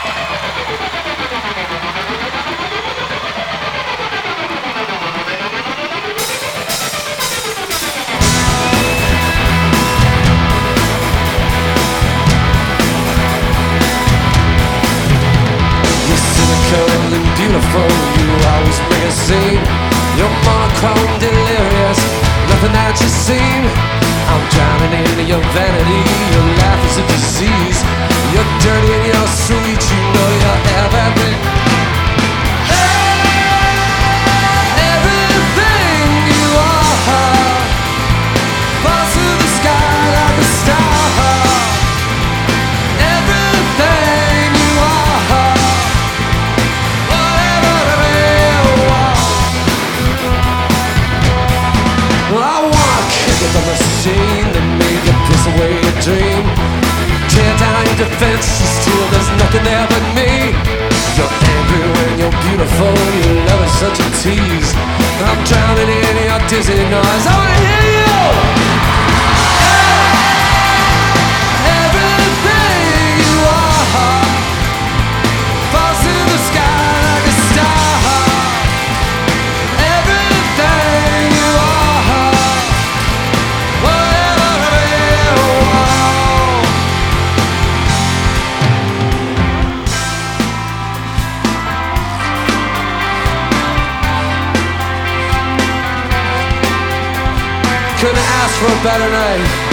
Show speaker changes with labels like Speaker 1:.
Speaker 1: Beautiful, you always make a scene. You're monochrome, delirious, nothing that you've seen. I'm drowning in your vanity, your life is a disease. You're dirty and you're sweet, you know you're everything. Everything you are, falls to the sky like a star. The machine that made you piss away your dream. Tear down your defenses till there's nothing there but me. You're angry when you're beautiful, your love is such a tease. I'm drowning in your dizzy noise, I wanna hear you. Everything you are falls to the sky like a star. Everything you are. Couldn't ask for a better night.